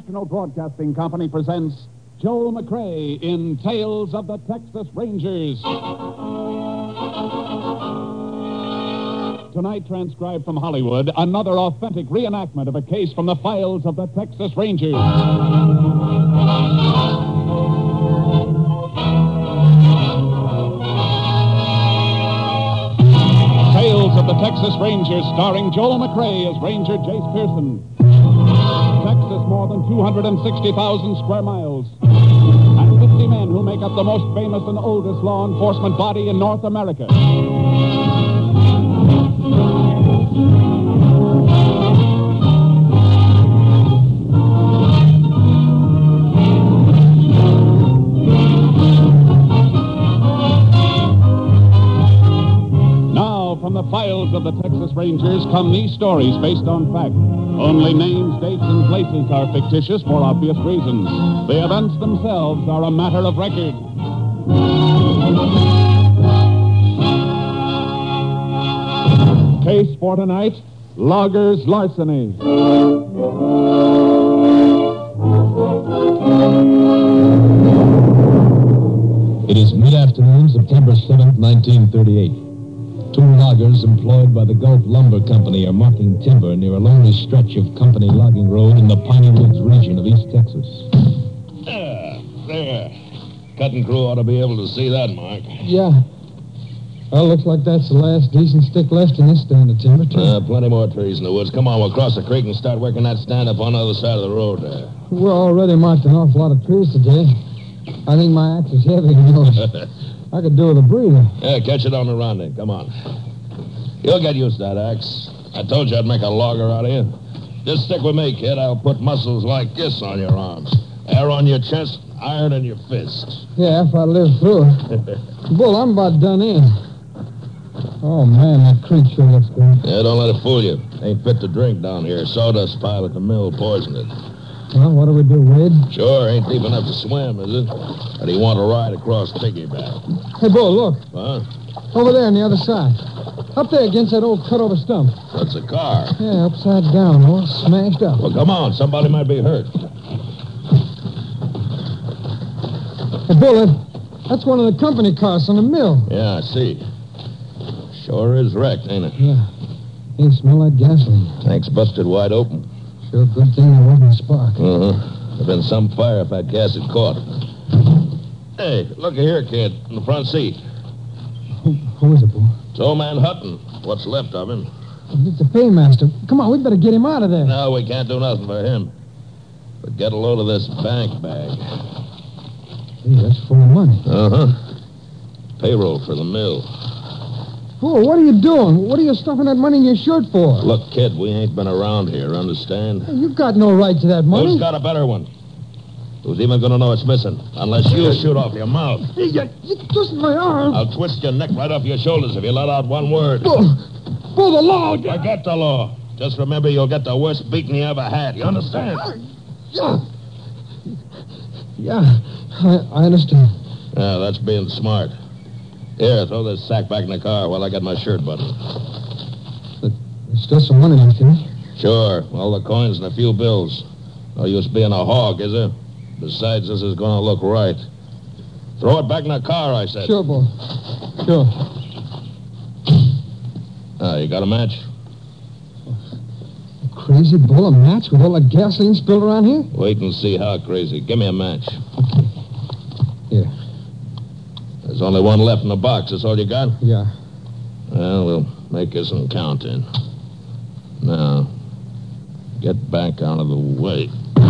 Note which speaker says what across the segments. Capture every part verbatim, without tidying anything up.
Speaker 1: National Broadcasting Company presents Joel McCrea in Tales of the Texas Rangers. Tonight, transcribed from Hollywood, another authentic reenactment of a case from the files of the Texas Rangers. Tales of the Texas Rangers, starring Joel McCrea as Ranger Jace Pearson. Texas, more than two hundred sixty thousand square miles. And fifty men who make up the most famous and oldest law enforcement body in North America. Now, from the files of the Texas Rangers come these stories based on fact. Only names, dates, and places are fictitious for obvious reasons. The events themselves are a matter of record. Case for tonight, Loggers' Larceny.
Speaker 2: It is mid-afternoon, September seventh, nineteen thirty-eight. Two loggers employed by the Gulf Lumber Company are marking timber near a lonely stretch of company logging road in the Piney Woods region of East Texas.
Speaker 3: There, there. Cutting crew ought to be able to see that mark.
Speaker 4: Yeah. Well, looks like that's the last decent stick left in this stand of timber, too.
Speaker 3: Uh, plenty more trees in the woods. Come on, we'll cross the creek and start working that stand up on the other side of the road there.
Speaker 4: We're already marked an awful lot of trees today. I think my axe is heavy, you know. I could do with a breather.
Speaker 3: Yeah, catch it on the rounding. Come on. You'll get used to that axe. I told you I'd make a logger out of you. Just stick with me, kid. I'll put muscles like this on your arms. Hair on your chest, iron in your fists.
Speaker 4: Yeah, if I live through it. Bull, I'm about done in. Oh, man, that creek sure looks good.
Speaker 3: Yeah, don't let it fool you. Ain't fit to drink down here. Sawdust pile at the mill poisoned it.
Speaker 4: Well, what do we do, Wade?
Speaker 3: Sure, ain't deep enough to swim, is it? Or do you want to ride across piggyback?
Speaker 4: Hey, Bull, look.
Speaker 3: Huh?
Speaker 4: Over there on the other side. Up there against that old cut-over stump.
Speaker 3: That's a car.
Speaker 4: Yeah, upside down, all smashed up.
Speaker 3: Well, come on. Somebody might be hurt.
Speaker 4: Hey, Bull, that, that's one of the company cars on the mill.
Speaker 3: Yeah, I see. Sure is wrecked, ain't it?
Speaker 4: Yeah. Hey, smell like gasoline.
Speaker 3: Tank's busted wide open.
Speaker 4: Sure good thing there wasn't a spark.
Speaker 3: Uh-huh. There'd been some fire if that gas had caught. Hey, look here, kid, in the front seat.
Speaker 4: Who, who is it, Bull?
Speaker 3: It's old man Hutton. What's left of him.
Speaker 4: It's the paymaster. Come on, we better get him out of there.
Speaker 3: No, we can't do nothing for him. But get a load of this bank bag.
Speaker 4: Gee, that's full of money.
Speaker 3: Uh-huh. Payroll for the mill.
Speaker 4: Bull, what are you doing? What are you stuffing that money in your shirt for?
Speaker 3: Look, kid, we ain't been around here, understand?
Speaker 4: Hey, you've got no right to that money.
Speaker 3: Who's got a better one? Who's even going to know it's missing? Unless you shoot off your mouth.
Speaker 4: Hey, you, you twist my arm.
Speaker 3: I'll twist your neck right off your shoulders if you let out one word.
Speaker 4: Bull, Bull, the law.
Speaker 3: Forget the law. Just remember you'll get the worst beating you ever had. You understand?
Speaker 4: Yeah. Yeah, I, I understand.
Speaker 3: Yeah, that's being smart. Here, throw this sack back in the car while I get my shirt buttoned.
Speaker 4: But there's still some money left in it.
Speaker 3: Sure. All the coins and a few bills. No use being a hog, is there? Besides, this is going to look right. Throw it back in the car, I said.
Speaker 4: Sure, Bull. Sure.
Speaker 3: Ah, you got a match?
Speaker 4: Crazy Bull, a match with all that gasoline spilled around here?
Speaker 3: Wait and see how crazy. Give me a match.
Speaker 4: Here.
Speaker 3: There's only one left in the box. That's all you got?
Speaker 4: Yeah.
Speaker 3: Well, we'll make you some counting. Now, get back out of the way.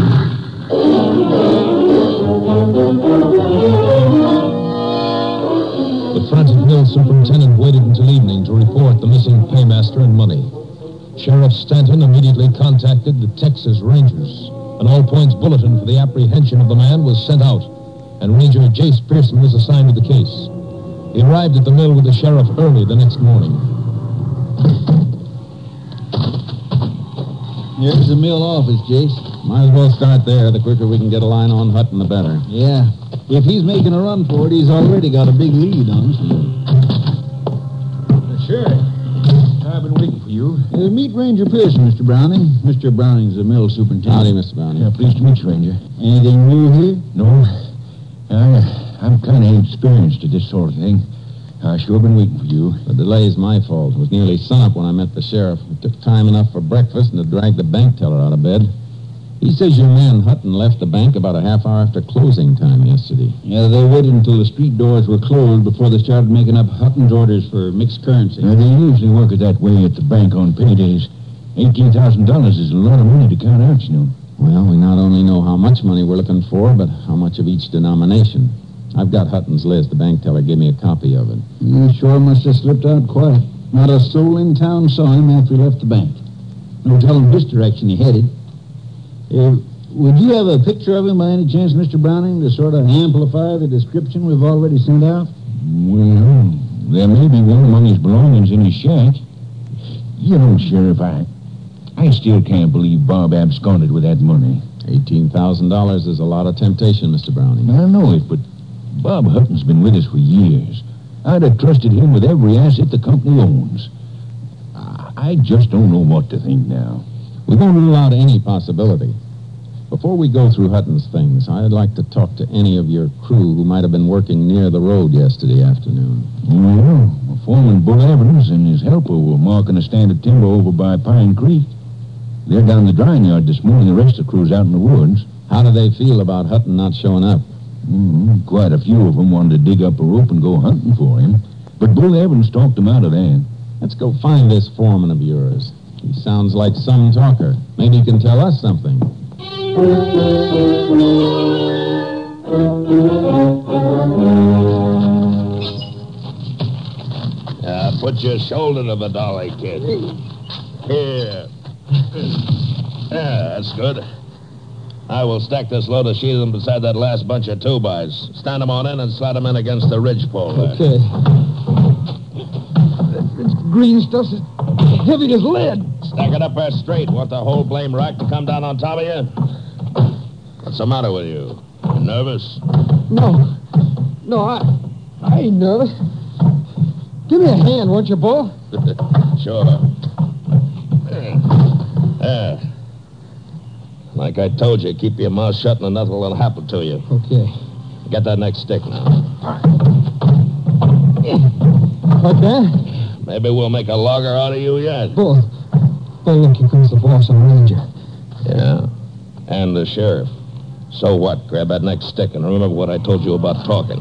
Speaker 2: The frantic mill superintendent waited until evening to report the missing paymaster and money. Sheriff Stanton immediately contacted the Texas Rangers. An all-points bulletin for the apprehension of the man was sent out, and Ranger Jace Pearson was assigned to the case. He arrived at the mill with the sheriff early the next morning.
Speaker 5: Here's the mill office, Jace. Might as well start there. The quicker we can get a line on Hutton, the better. Yeah. If he's making a run for it, he's already got a big lead on us.
Speaker 6: Sheriff, I've been waiting for you.
Speaker 5: you. Uh, meet Ranger Pearson, Mister Browning. Mister Browning's the mill superintendent.
Speaker 2: Howdy, Mister Browning.
Speaker 5: Yeah, pleased to meet you, Ranger. Anything new here?
Speaker 6: No. I, I'm kind of inexperienced at this sort of thing. I sure been waiting for you.
Speaker 2: The delay's my fault. It was nearly sunup when I met the sheriff. It took time enough for breakfast and to drag the bank teller out of bed. He says your man Hutton left the bank about a half hour after closing time yesterday.
Speaker 5: Yeah, they waited until the street doors were closed before they started making up Hutton's orders for mixed currency.
Speaker 6: Yeah, they usually work it that way at the bank on paydays. eighteen thousand dollars is a lot of money to count out, you know.
Speaker 2: Well, we not only know how much money we're looking for, but how much of each denomination. I've got Hutton's list. The bank teller gave me a copy of it.
Speaker 5: You sure must have slipped out quiet. Not a soul in town saw him after he left the bank. No telling which direction he headed. Uh, would you have a picture of him by any chance, Mister Browning, to sort of amplify the description we've already sent out?
Speaker 6: Well, there may be one among his belongings in his shack. You know, Sheriff, I, I still can't believe Bob absconded with that money.
Speaker 2: eighteen thousand dollars is a lot of temptation, Mister Browning.
Speaker 6: I know it, but Bob Hutton's been with us for years. I'd have trusted him with every asset the company owns. I just don't know what to think now.
Speaker 2: We won't rule out any possibility. Before we go through Hutton's things, I'd like to talk to any of your crew who might have been working near the road yesterday afternoon.
Speaker 6: Well, Foreman Bull Evans and his helper were marking a stand of timber over by Pine Creek. They're down the drying yard this morning. The rest of the crew's out in the woods.
Speaker 2: How do they feel about Hutton not showing up?
Speaker 6: Mm-hmm. Quite a few of them wanted to dig up a rope and go hunting for him. But Bull Evans talked them out of that.
Speaker 2: Let's go find this foreman of yours. He sounds like some talker. Maybe he can tell us something.
Speaker 3: Uh, put your shoulder to the dolly, kid. Here. Yeah, that's good. I will stack this load of sheathing beside that last bunch of two-bys. Stand them on in and slide them in against the ridgepole there.
Speaker 4: Okay. This green stuff's as heavy as lead.
Speaker 3: Stack it up there straight. Want the whole blame rack to come down on top of you? What's the matter with you? You nervous?
Speaker 4: No. No, I... I ain't nervous. Give me a hand, won't you, Bull?
Speaker 3: Sure. There. Like I told you, keep your mouth shut and nothing will happen to you.
Speaker 4: Okay.
Speaker 3: Get that next stick now.
Speaker 4: Like that?
Speaker 3: Maybe we'll make a logger out of you yet.
Speaker 4: Bull. Bull, look, here comes the boss and Ranger.
Speaker 3: Yeah. And the sheriff. So what? Grab that next stick and remember what I told you about talking.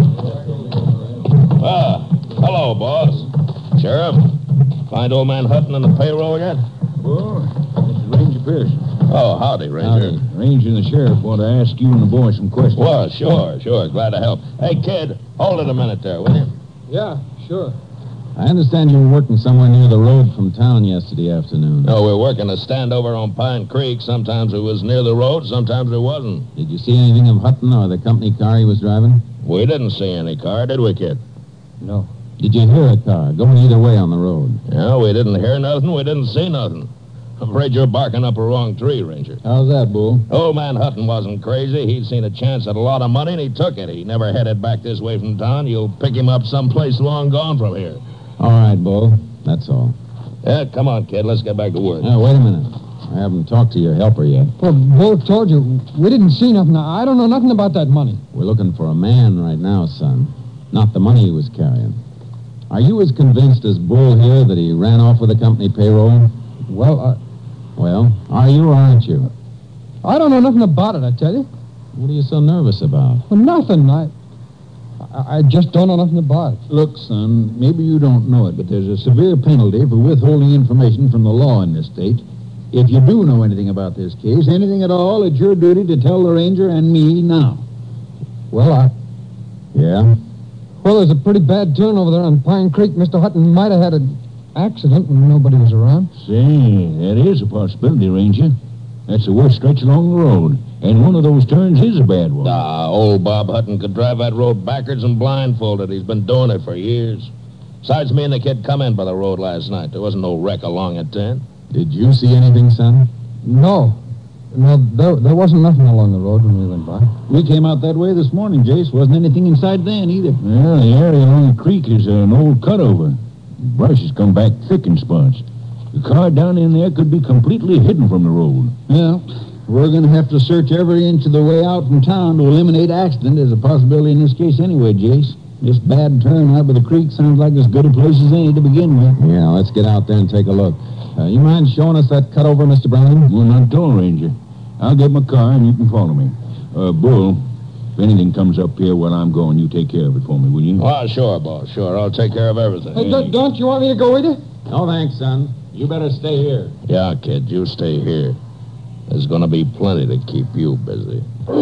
Speaker 3: Ah, hello, boss. Sheriff, find old man Hutton in the payroll yet?
Speaker 6: Oh, this is Ranger Pearson.
Speaker 3: Oh, howdy, Ranger.
Speaker 6: Howdy. Ranger and the sheriff want to ask you and the boys some questions.
Speaker 3: Well, sure, sure. Glad to help. Hey, kid, hold it a minute there, will you?
Speaker 4: Yeah, sure.
Speaker 2: I understand you were working somewhere near the road from town yesterday afternoon.
Speaker 3: No, we're working a stand over on Pine Creek. Sometimes it was near the road, sometimes it wasn't.
Speaker 2: Did you see anything of Hutton or the company car he was driving?
Speaker 3: We didn't see any car, did we, kid?
Speaker 4: No.
Speaker 2: Did you hear a car going either way on the road?
Speaker 3: Yeah, we didn't hear nothing, we didn't see nothing. I'm afraid you're barking up a wrong tree, Ranger.
Speaker 2: How's that, Bull?
Speaker 3: Old man Hutton wasn't crazy. He'd seen a chance at a lot of money, and he took it. He never headed back this way from town. You'll pick him up someplace long gone from here.
Speaker 2: All right, Bull. That's all.
Speaker 3: Yeah, come on, kid. Let's get back to work.
Speaker 2: Now, wait a minute. I haven't talked to your helper yet.
Speaker 4: Well, Bull told you. We didn't see nothing. I don't know nothing about that money.
Speaker 2: We're looking for a man right now, son. Not the money he was carrying. Are you as convinced as Bull here that he ran off with the company payroll?
Speaker 4: Well, I...
Speaker 2: Well, are you or aren't you?
Speaker 4: I don't know nothing about it, I tell you.
Speaker 2: What are you so nervous about?
Speaker 4: Well, nothing. I, I, I just don't know nothing about it.
Speaker 5: Look, son, maybe you don't know it, but there's a severe penalty for withholding information from the law in this state. If you do know anything about this case, anything at all, it's your duty to tell the ranger and me now.
Speaker 4: Well, I...
Speaker 2: Yeah?
Speaker 4: Well, there's a pretty bad turn over there on Pine Creek. Mister Hutton might have had an accident when nobody was around.
Speaker 6: Say, that is a possibility, Ranger. That's the worst stretch along the road. And one of those turns is a bad one.
Speaker 3: Ah, old Bob Hutton could drive that road backwards and blindfolded. He's been doing it for years. Besides, me and the kid come in by the road last night. There wasn't no wreck along at ten.
Speaker 2: Did you see anything, son?
Speaker 4: No. No, there, there wasn't nothing along the road when we went by.
Speaker 5: We came out that way this morning, Jace. Wasn't anything inside then either.
Speaker 6: Well, the area along the creek is an old cutover. Brush has come back thick in spots. The car down in there could be completely hidden from the road.
Speaker 5: Well, we're going to have to search every inch of the way out from town to eliminate accident as a possibility in this case anyway, Jace. This bad turn out by the creek sounds like as good a place as any to begin with.
Speaker 4: Yeah, let's get out there and take a look. Uh, you mind showing us that cutover, Mister Browning?
Speaker 6: Well, not at all, Ranger. I'll get my car and you can follow me. Uh, Bull, if anything comes up here while I'm going, you take care of it for me, will you?
Speaker 3: Well, sure, boss, sure. I'll take care of everything.
Speaker 4: Hey, don't, don't you want me to go with you? No, thanks, son. You better stay here.
Speaker 3: Yeah, kid, you stay here. There's going to be plenty to keep you busy.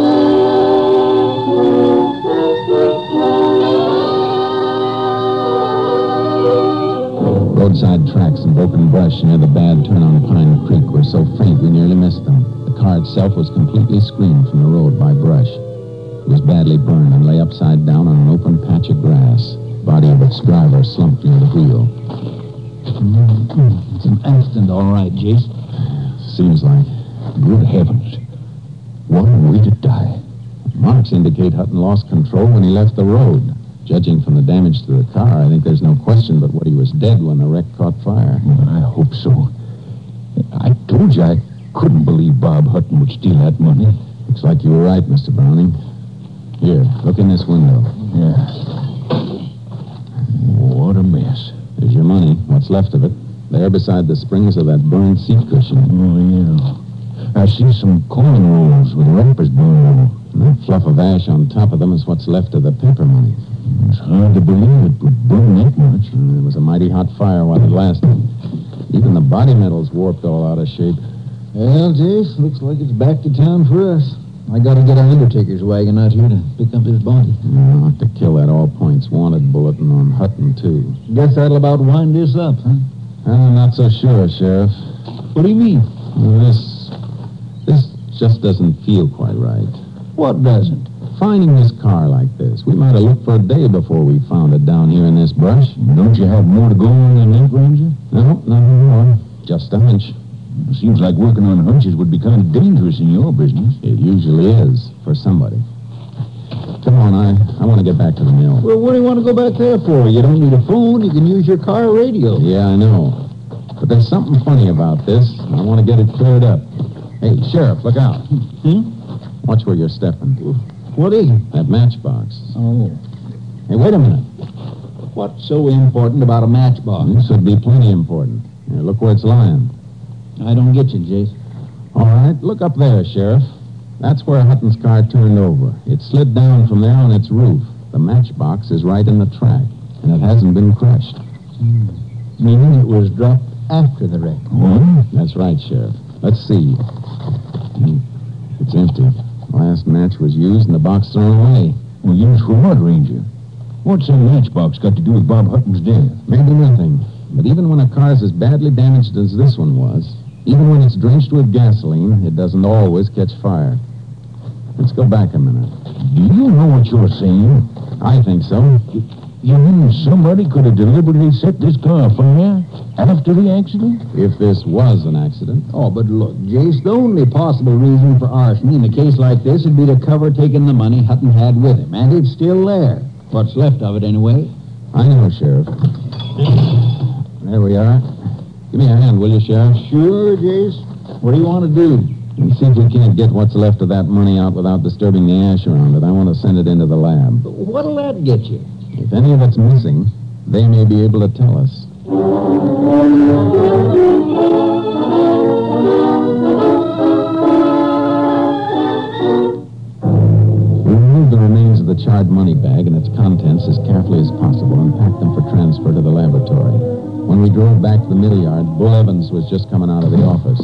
Speaker 4: Roadside tracks and broken brush near the bad turn on Pine Creek were so faint we nearly missed them. The car itself was completely screened from the road by brush. It was badly burned and lay upside down on an open patch of grass. The body of its driver slumped near the wheel.
Speaker 5: It's an accident, all right, Jace.
Speaker 4: Seems like.
Speaker 6: Good heavens. What a way to die.
Speaker 4: Marks indicate Hutton lost control when he left the road. Judging from the damage to the car, I think there's no question but what he was dead when the wreck caught fire.
Speaker 6: Well, I hope so. I told you I couldn't believe Bob Hutton would steal that money.
Speaker 4: Looks like you were right, Mister Browning. Here, look in this window.
Speaker 6: Yeah. What a mess.
Speaker 4: There's your money, what's left of it. There beside the springs of that burned seat cushion.
Speaker 6: Oh, yeah. I see some coin rolls with wrappers burned over.
Speaker 4: And that fluff of ash on top of them is what's left of the paper money.
Speaker 6: It's hard to believe it would burn that much.
Speaker 4: And it was a mighty hot fire while it lasted. Even the body metal's warped all out of shape.
Speaker 5: Well, Jace, looks like it's back to town for us. I got to get our undertaker's wagon out here to pick up his body.
Speaker 4: I'll have to kill that all points wanted bulletin on Hutton, too.
Speaker 5: Guess that'll about wind this up, huh?
Speaker 4: I'm not so sure, Sheriff.
Speaker 5: What do you mean?
Speaker 4: Well, this... this just doesn't feel quite right.
Speaker 5: What doesn't?
Speaker 4: Finding this car like this. We might have looked for a day before we found it down here in this brush.
Speaker 6: Don't you have more to go on than that, Ranger?
Speaker 4: No, nothing more. Just a hunch.
Speaker 6: It seems like working on hunches would be kind of dangerous in your business.
Speaker 4: It usually is, for somebody. Come on, I, I want to get back to the mill.
Speaker 5: Well, what do you want to go back there for? You don't need a phone. You can use your car radio.
Speaker 4: Yeah, I know. But there's something funny about this. I want to get it cleared up. Hey, Sheriff, look out.
Speaker 5: Hmm?
Speaker 4: Watch where you're stepping.
Speaker 5: What is it?
Speaker 4: That matchbox.
Speaker 5: Oh.
Speaker 4: Hey, wait a minute.
Speaker 5: What's so important about a matchbox?
Speaker 4: This would be plenty important. Here, look where it's lying.
Speaker 5: I don't get you, Jace.
Speaker 4: All right, look up there, Sheriff. That's where Hutton's car turned over. It slid down from there on its roof. The matchbox is right in the track, and it hasn't been crushed.
Speaker 5: Hmm. Meaning it was dropped after the wreck.
Speaker 4: What? That's right, Sheriff. Let's see. Hmm. It's empty. Last match was used and the box thrown away.
Speaker 6: Well, used for what, Ranger? What's a matchbox got to do with Bob Hutton's death?
Speaker 4: Maybe nothing. But even when a car's as badly damaged as this one was, even when it's drenched with gasoline, it doesn't always catch fire. Let's go back a minute.
Speaker 6: Do you know what you're saying?
Speaker 4: I think so.
Speaker 6: You mean somebody could have deliberately set this car afire after the accident?
Speaker 4: If this was an accident.
Speaker 5: Oh, but look, Jace, the only possible reason for arson in a case like this would be to cover taking the money Hutton had with him, and it's still there. What's left of it, anyway.
Speaker 4: I know, Sheriff. There we are. Give me a hand, will you, Sheriff?
Speaker 5: Sure, Jace. What do you want to do?
Speaker 4: And see if we can't get what's left of that money out without disturbing the ash around it. I want to send it into the lab.
Speaker 5: What'll that get you?
Speaker 4: If any of it's missing, they may be able to tell us. We removed the remains of the charred money bag and its contents as carefully as possible and packed them for transfer to the laboratory. When we drove back to the mill yard, Bull Evans was just coming out of the office.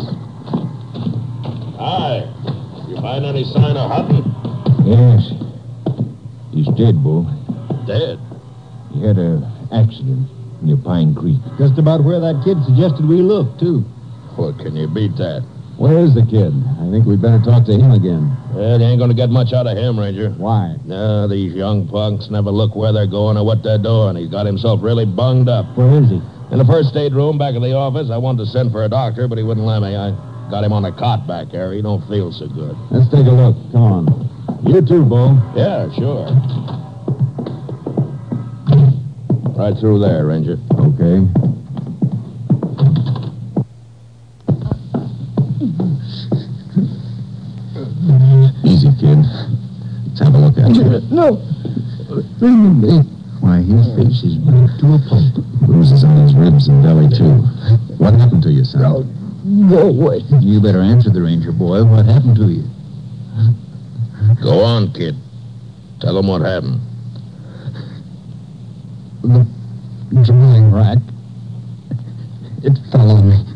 Speaker 3: Hi. You find any sign of Hutton?
Speaker 6: Yes. He's dead, Bull.
Speaker 3: Dead.
Speaker 6: He had an accident near Pine Creek.
Speaker 5: Just about where that kid suggested we look, too.
Speaker 3: Well, can you beat that?
Speaker 4: Where is the kid? I think we'd better talk to him again.
Speaker 3: Well, you ain't going to get much out of him, Ranger.
Speaker 4: Why?
Speaker 3: No, these young punks never look where they're going or what they're doing. He's got himself really bunged up.
Speaker 5: Where is he?
Speaker 3: In the first aid room back of the office. I wanted to send for a doctor, but he wouldn't let me. I got him on a cot back there. He don't feel so good.
Speaker 4: Let's take a look. Come on. You too, Bull.
Speaker 3: Yeah, sure. Right through there, Ranger.
Speaker 4: Okay. Easy, kid. Let's have a look at you.
Speaker 5: No. Why, his face is blue to a pulp.
Speaker 4: Bruises on his ribs and belly, too. What happened to you, son?
Speaker 5: No, go away. You better answer the ranger, boy. What happened to you?
Speaker 3: Go on, kid. Tell him what happened.
Speaker 5: The drawing rack. It fell on me.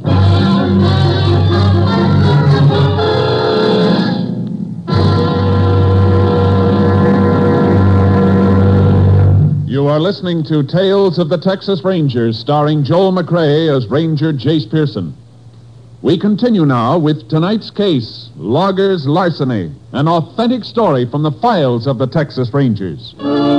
Speaker 1: You are listening to Tales of the Texas Rangers, starring Joel McCrea as Ranger Jace Pearson. We continue now with tonight's case, Loggers' Larceny, an authentic story from the files of the Texas Rangers.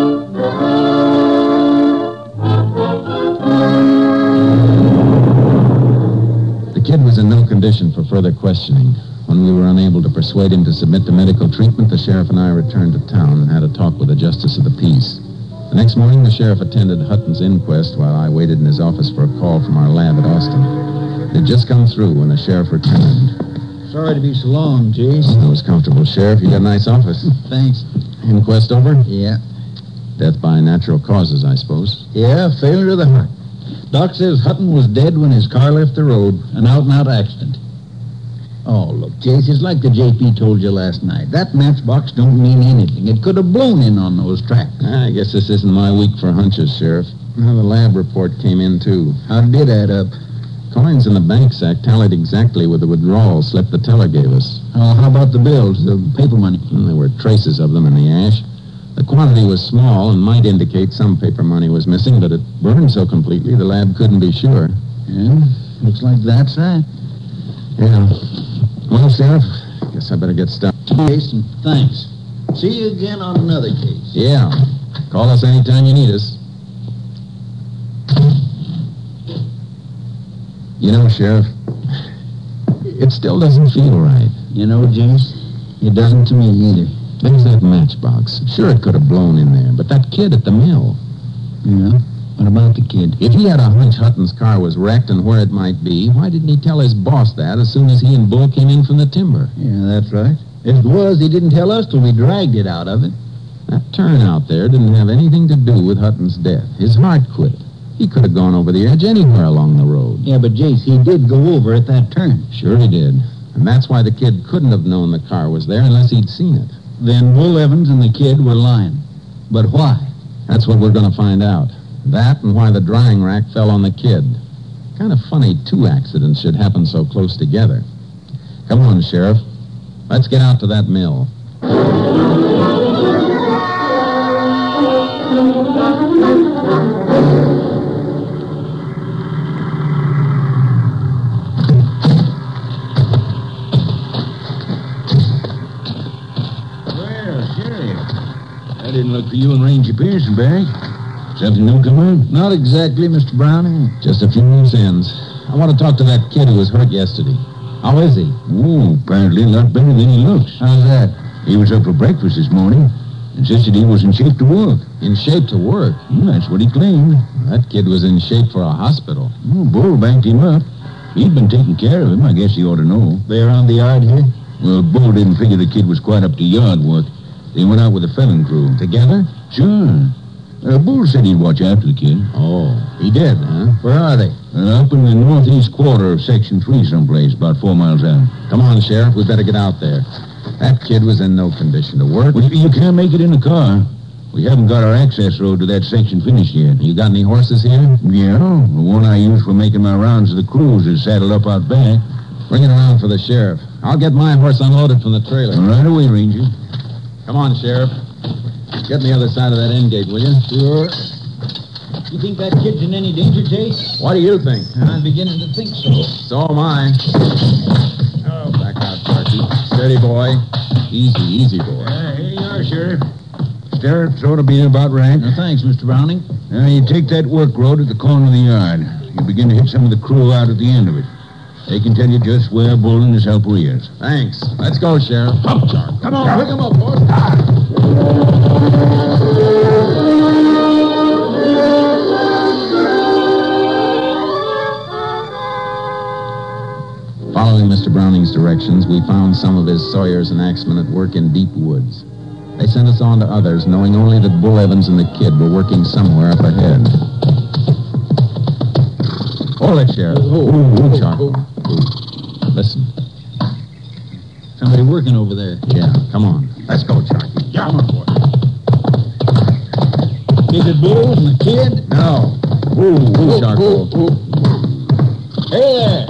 Speaker 4: The kid was in no condition for further questioning. When we were unable to persuade him to submit to medical treatment, the sheriff and I returned to town and had a talk with the justice of the peace. The next morning, the sheriff attended Hutton's inquest while I waited in his office for a call from our lab at Austin. It had just come through when the sheriff returned.
Speaker 5: Sorry to be so long, Jace.
Speaker 4: I was comfortable, Sheriff. You got a nice office.
Speaker 5: Thanks.
Speaker 4: Inquest over?
Speaker 5: Yeah.
Speaker 4: Death by natural causes, I suppose.
Speaker 5: Yeah, failure of the heart. Doc says Hutton was dead when his car left the road. An out-and-out accident. Oh, look, Jace, it's like the J P told you last night. That matchbox don't mean anything. It could have blown in on those tracks.
Speaker 4: I guess this isn't my week for hunches, Sheriff. Well, the lab report came in, too.
Speaker 5: How did it add up?
Speaker 4: Coins in the bank sack tallied exactly with the withdrawal slip the teller gave us.
Speaker 5: Oh, how about the bills, the paper money?
Speaker 4: And there were traces of them in the ash. The quantity was small and might indicate some paper money was missing, but it burned so completely the lab couldn't be sure.
Speaker 5: Yeah, looks like that's that.
Speaker 4: Yeah. Well, Sheriff, guess I better get started.
Speaker 5: Jason, thanks. See you again on another case.
Speaker 4: Yeah. Call us anytime you need us. You know, Sheriff, it still doesn't feel right.
Speaker 5: You know, Jace, it doesn't to me either.
Speaker 4: There's that matchbox. Sure, it could have blown in there, but that kid at the mill.
Speaker 5: Yeah? What about the kid?
Speaker 4: If he had a hunch Hutton's car was wrecked and where it might be, why didn't he tell his boss that as soon as he and Bull came in from the timber?
Speaker 5: Yeah, that's right. If it was, he didn't tell us till we dragged it out of it.
Speaker 4: That turn out there didn't have anything to do with Hutton's death. His heart quit. He could have gone over the edge anywhere along the road.
Speaker 5: Yeah, but, Jace, he did go over at that turn.
Speaker 4: Sure he did. And that's why the kid couldn't have known the car was there unless he'd seen it.
Speaker 5: Then Bull Evans and the kid were lying. But why?
Speaker 4: That's what we're going to find out. That and why the drying rack fell on the kid. Kind of funny two accidents should happen so close together. Come on, Sheriff. Let's get out to that mill.
Speaker 6: Well, Sheriff, I didn't look for you and Ranger Pearson, Barry. Something new come on?
Speaker 5: Not exactly, Mister Browning.
Speaker 4: Just a few loose ends. I want to talk to that kid who was hurt yesterday. How is he?
Speaker 6: Oh, apparently a lot better than he looks.
Speaker 5: How's that?
Speaker 6: He was up for breakfast this morning. Insisted he was in shape to work.
Speaker 4: In shape to work?
Speaker 6: Hmm, that's what he claimed.
Speaker 4: That kid was in shape for a hospital.
Speaker 6: Oh, Bull banked him up. He'd been taking care of him. I guess he ought to know.
Speaker 5: They around the yard here?
Speaker 6: Well, Bull didn't figure the kid was quite up to yard work. They went out with a felon crew.
Speaker 4: Together?
Speaker 6: Sure. Uh, Bull said he'd watch after the kid.
Speaker 4: Oh, he did, huh?
Speaker 5: Where are they?
Speaker 6: Uh, up in the northeast quarter of Section three someplace, about four miles out.
Speaker 4: Come on, Sheriff. We better get out there. That kid was in no condition to work.
Speaker 6: Well, you can't make it in the car. We haven't got our access road to that section finished yet.
Speaker 4: You got any horses here?
Speaker 6: Yeah, the one I use for making my rounds of the crews is saddled up out back.
Speaker 4: Bring it around for the sheriff. I'll get my horse unloaded from the trailer.
Speaker 6: Right away, Ranger.
Speaker 4: Come on, Sheriff. Get on the other side of that end gate, will you?
Speaker 5: Sure. You think that kid's in any danger, Jace?
Speaker 4: What do you think?
Speaker 5: I'm beginning to think so.
Speaker 4: So am I. Oh, back out, Sparky. Steady, boy. Easy, easy, boy.
Speaker 6: Uh, here you are, Sheriff. Stirrups ought to be about right.
Speaker 5: Now, thanks, Mister Browning.
Speaker 6: Now, you take that work road at the corner of the yard. You begin to hit some of the crew out at the end of it. They can tell you just where Bull and his helper is.
Speaker 4: Thanks. Let's go, Sheriff. Up, Sharp.
Speaker 5: Come on, pick him up, boys.
Speaker 4: Following Following Mister Browning's directions, we found some of his sawyers and axemen at work in deep woods. They sent us on to others, knowing only that Bull Evans and the kid were working somewhere up ahead. Hold it, Sheriff.
Speaker 5: Oh,
Speaker 4: Ooh,
Speaker 5: oh,
Speaker 4: Charcoal.
Speaker 5: oh.
Speaker 4: Ooh. Listen.
Speaker 5: Somebody working over there.
Speaker 4: Yeah, come on. Let's go, Charky.
Speaker 5: Yeah, come on, boy. Is it Bull and the kid?
Speaker 4: No. Ooh, ooh, Charcoal.
Speaker 5: Oh, oh, oh. Hey there.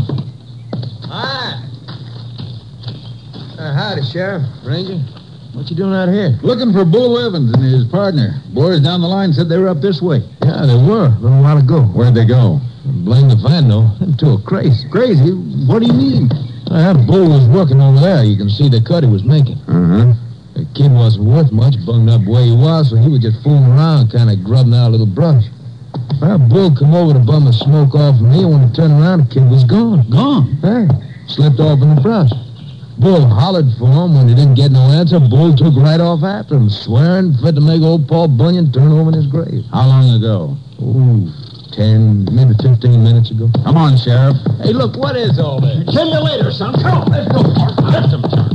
Speaker 7: Hi. Uh, howdy, Sheriff. Ranger. What you doing out here?
Speaker 5: Looking for Bull Evans and his partner. Boys down the line said they were up this way.
Speaker 7: Yeah, they were a little while ago.
Speaker 4: Where'd they go?
Speaker 7: Blame the van, though. Them two are crazy.
Speaker 5: Crazy? What do you mean?
Speaker 7: Uh, that bull was working over there. You can see the cut he was making.
Speaker 4: Uh-huh.
Speaker 7: The kid wasn't worth much, bunged up where he was, so he was just fooling around, kind of grubbing out a little brush. That bull come over to bum the smoke off of me, and when he turned around, the kid was gone.
Speaker 5: Gone?
Speaker 7: Hey, slipped off in the brush. Bull hollered for him. When he didn't get no answer, Bull took right off after him, swearing fit to make old Paul Bunyan turn over in his grave.
Speaker 4: How long ago?
Speaker 7: Ooh, ten, maybe fifteen minutes ago.
Speaker 4: Come on, Sheriff.
Speaker 7: Hey, look, what is all this?
Speaker 5: Tell you later, son. Come on, let's go.
Speaker 7: Lift him, Charlie.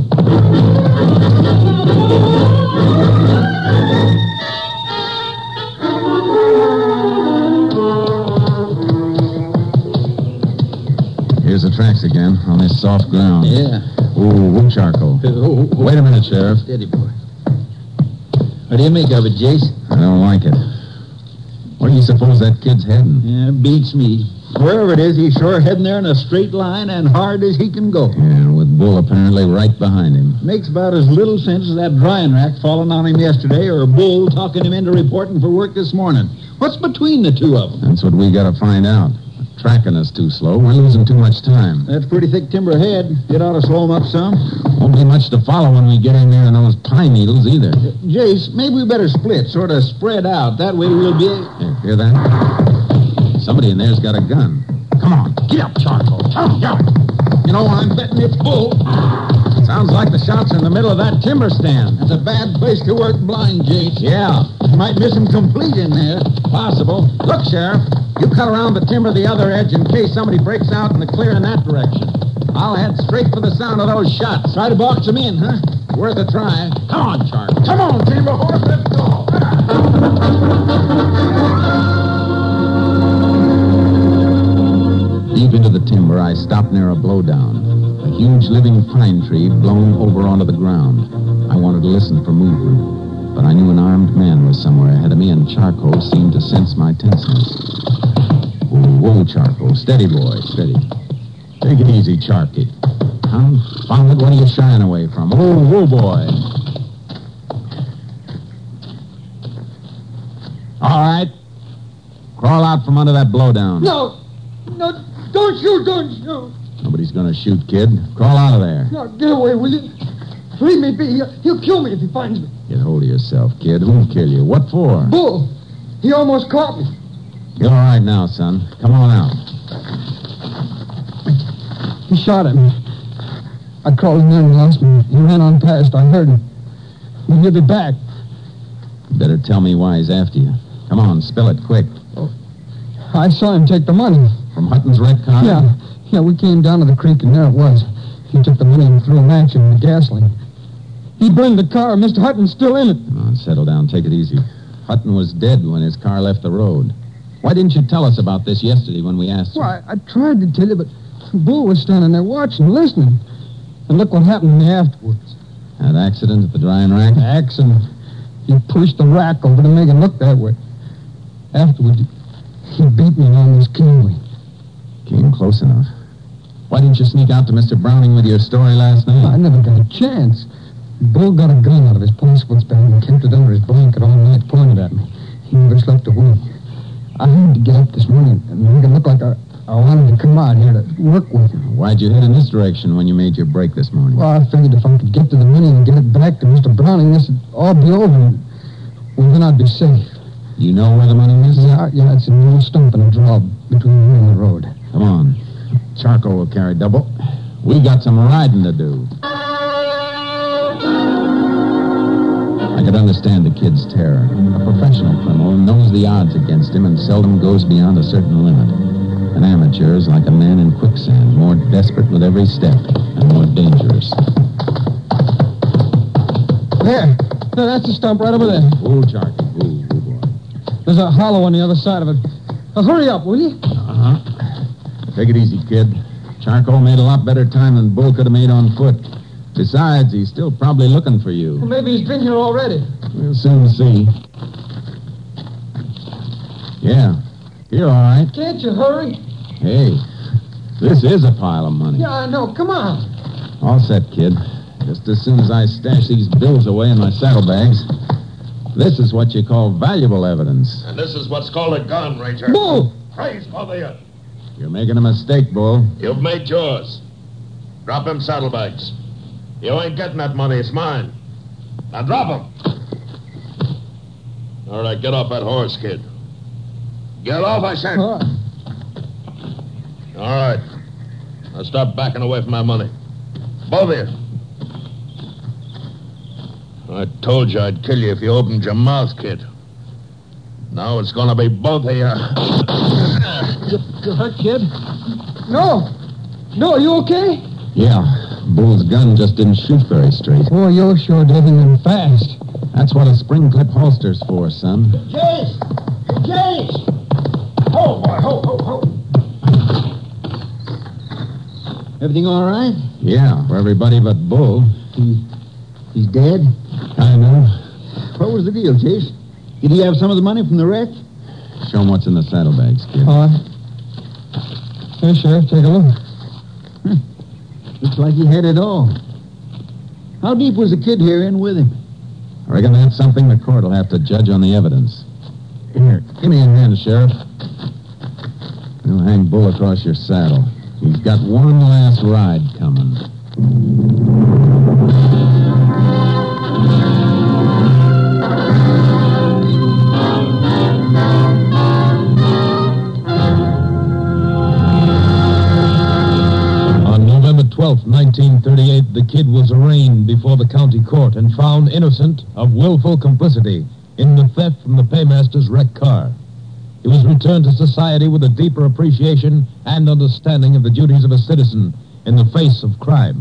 Speaker 4: Here's the tracks again, on this soft ground.
Speaker 5: Yeah.
Speaker 4: Ooh, wood charcoal.
Speaker 5: Oh, oh, oh.
Speaker 4: Wait a minute, Sheriff.
Speaker 5: Steady, boy. What do you make of it, Jace?
Speaker 4: I don't like it. Where do you suppose that kid's heading?
Speaker 5: Yeah, beats me. Wherever it is, he's sure heading there in a straight line and hard as he can go.
Speaker 4: Yeah, with Bull apparently right behind him.
Speaker 5: Makes about as little sense as that drying rack falling on him yesterday or Bull talking him into reporting for work this morning. What's between the two of them?
Speaker 4: That's what we got to find out. Tracking us too slow. We're losing too much time.
Speaker 5: That's pretty thick timber ahead. It ought to slow him up some.
Speaker 4: Won't be much to follow when we get in there in those pine needles either.
Speaker 5: Jace, maybe we better split, sort of spread out. That way we'll be...
Speaker 4: Here, hear that? Somebody in there's got a gun. Come on, get up, Charcoal. Come on.
Speaker 5: You know, I'm betting it's Bull.
Speaker 4: Sounds like the shots are in the middle of that timber stand.
Speaker 5: That's a bad place to work blind, Jace.
Speaker 4: Yeah.
Speaker 5: Might miss him complete in there.
Speaker 4: Possible. Look, Sheriff, you cut around the timber the other edge in case somebody breaks out in the clear in that direction. I'll head straight for the sound of those shots.
Speaker 5: Try to box him in, huh?
Speaker 4: Worth a try. Come on, Charlie.
Speaker 5: Come on, timber horse, let's go.
Speaker 4: Deep into the timber, I stopped near a blowdown. A huge living pine tree blown over onto the ground. I wanted to listen for movement, but I knew an armed man was somewhere ahead of me, and Charcoal seemed to sense my tenseness. Whoa, whoa, Charcoal. Steady, boy, steady. Take it easy, Charky. Confound it, what are you shying away from? Whoa, whoa, boy. All right. Crawl out from under that blowdown.
Speaker 8: No, no, don't shoot, don't shoot.
Speaker 4: Nobody's gonna shoot, kid. Crawl out of there.
Speaker 8: No, get away, will you? Leave me be. He'll, he'll kill me if he finds me.
Speaker 4: Get hold of yourself, kid. Who'll kill you? What for?
Speaker 8: Bull. He almost caught me.
Speaker 4: You're all right now, son. Come on out.
Speaker 8: He shot at me. I crawled in there and lost him. He ran on past. I heard him. But he'll be back.
Speaker 4: You better tell me why he's after you. Come on, spill it quick.
Speaker 8: I saw him take the money.
Speaker 4: From Hutton's red car?
Speaker 8: Yeah. Yeah, we came down to the creek, and there it was. He took the money and threw a match in the gasoline. He burned the car. Mister Hutton's still in it.
Speaker 4: Come on, settle down. Take it easy. Hutton was dead when his car left the road. Why didn't you tell us about this yesterday when we asked you?
Speaker 8: Well, I, I tried to tell you, but Bull was standing there watching, listening. And look what happened to me afterwards.
Speaker 4: That accident at the drying rack?
Speaker 8: Accident. He pushed the rack over to make it look that way. Afterwards, he beat me on this kiwi.
Speaker 4: Came close enough. Why didn't you sneak out to Mister Browning with your story last night?
Speaker 8: I never got a chance. Bull got a gun out of his bicycle bag and kept it under his blanket all night, pointed at me. He never slept a wink. I had to get up this morning and make it look like I, I wanted to come out here to work with him.
Speaker 4: Why'd you head in this direction when you made your break this morning?
Speaker 8: Well, I figured if I could get to the money and get it back to Mister Browning, this would all be over. And, well, then I'd be safe.
Speaker 4: You know where the money is?
Speaker 8: Yeah, yeah, it's a little stump in a draw between me and the road.
Speaker 4: Come on. Charcoal will carry double. We got some riding to do. I could understand the kid's terror. A professional criminal knows the odds against him and seldom goes beyond a certain limit. An amateur is like a man in quicksand, more desperate with every step and more dangerous.
Speaker 8: There. No, that's the stump right over there.
Speaker 4: Bull, Charky. Bull, bull, boy.
Speaker 8: There's a hollow on the other side of it. Now, hurry up, will you?
Speaker 4: Uh-huh. Take it easy, kid. Charcoal made a lot better time than Bull could have made on foot. Besides, he's still probably looking for you.
Speaker 8: Well, maybe he's been here already.
Speaker 4: We'll soon see. Yeah. You're all right.
Speaker 8: Can't you hurry?
Speaker 4: Hey, this is a pile of money.
Speaker 8: Yeah, I know. Come on.
Speaker 4: All set, kid. Just as soon as I stash these bills away in my saddlebags. This is what you call valuable evidence.
Speaker 3: And this is what's called a gun, Ranger.
Speaker 8: Bull!
Speaker 3: Praise both of you.
Speaker 4: You're making a mistake, Bull.
Speaker 3: You've made yours. Drop them saddlebags. You ain't getting that money. It's mine. Now drop them. All right, get off that horse, kid. Get off, I said.
Speaker 8: All right.
Speaker 3: All right. Now stop backing away from my money. Both of you. I told you I'd kill you if you opened your mouth, kid. Now it's going to be both of you.
Speaker 8: You, you hurt, kid? No. No, are you okay?
Speaker 4: Yeah. Bull's gun just didn't shoot very straight.
Speaker 8: Oh, you're sure living them fast.
Speaker 4: That's what a spring clip holster's for, son.
Speaker 5: Jace! Jace! Ho, boy, ho, ho, ho. Everything all right?
Speaker 4: Yeah, for everybody but Bull.
Speaker 5: He, he's dead?
Speaker 4: I know.
Speaker 5: What was the deal, Jace? Did he have some of the money from the wreck?
Speaker 4: Show him what's in the saddlebags, kid.
Speaker 8: All right. Here, Sheriff, take a look.
Speaker 5: Huh. Looks like he had it all. How deep was the kid here in with him?
Speaker 4: I reckon that's something the court will have to judge on the evidence. Here, give me a hand, Sheriff. We'll hang Bull across your saddle. He's got one last ride coming.
Speaker 2: On November twelfth, nineteen thirty-eight, the kid was arraigned before the county court and found innocent of willful complicity in the theft from the paymaster's wrecked car. He was returned to society with a deeper appreciation and understanding of the duties of a citizen in the face of crime.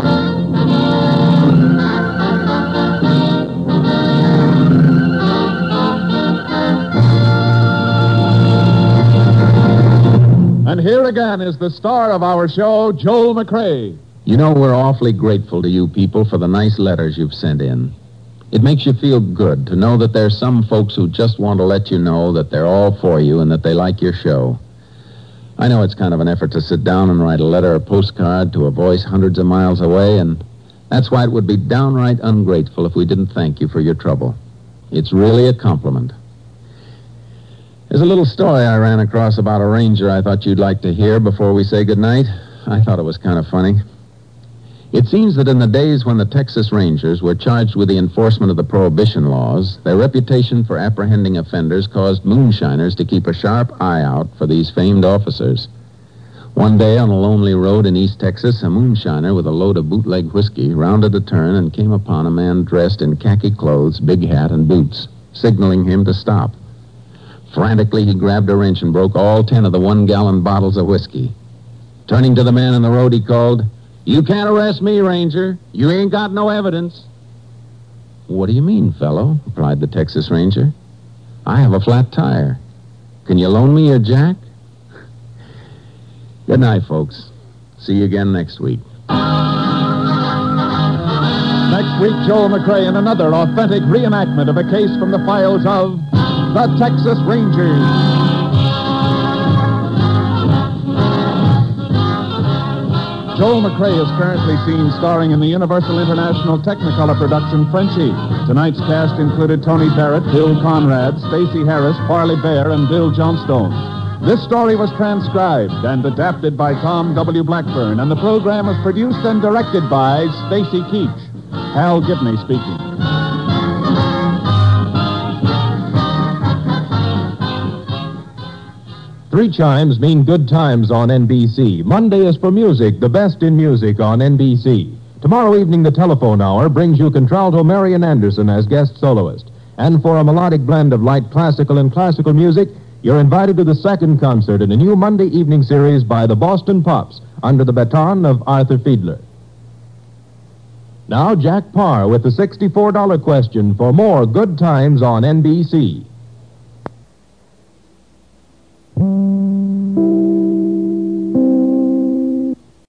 Speaker 1: And here again is the star of our show, Joel McCrea.
Speaker 4: You know, we're awfully grateful to you people for the nice letters you've sent in. It makes you feel good to know that there's some folks who just want to let you know that they're all for you and that they like your show. I know it's kind of an effort to sit down and write a letter or postcard to a voice hundreds of miles away, and that's why it would be downright ungrateful if we didn't thank you for your trouble. It's really a compliment. There's a little story I ran across about a ranger I thought you'd like to hear before we say goodnight. I thought it was kind of funny. It seems that in the days when the Texas Rangers were charged with the enforcement of the prohibition laws, their reputation for apprehending offenders caused moonshiners to keep a sharp eye out for these famed officers. One day on a lonely road in East Texas, a moonshiner with a load of bootleg whiskey rounded a turn and came upon a man dressed in khaki clothes, big hat, and boots, signaling him to stop. Frantically, he grabbed a wrench and broke all ten of the one-gallon bottles of whiskey. Turning to the man on the road, he called, "You can't arrest me, Ranger. You ain't got no evidence." "What do you mean, fellow?" replied the Texas Ranger. "I have a flat tire. Can you loan me your jack?" Good night, folks. See you again next week.
Speaker 1: Next week, Joel McCrea in another authentic reenactment of a case from the files of the Texas Rangers. Joel McCrea is currently seen starring in the Universal International Technicolor production Frenchie. Tonight's cast included Tony Barrett, Bill Conrad, Stacey Harris, Parley Bear, and Bill Johnstone. This story was transcribed and adapted by Tom W. Blackburn, and the program was produced and directed by Stacy Keach. Hal Gibney speaking.
Speaker 9: Three chimes mean good times on N B C. Monday is for music, the best in music on N B C. Tomorrow evening, the telephone hour brings you contralto Marian Anderson as guest soloist. And for a melodic blend of light classical and classical music, You're invited to the second concert in a new Monday evening series by the Boston Pops under the baton of Arthur Fiedler. Now, Jack Parr with the sixty-four dollar question for more good times on N B C.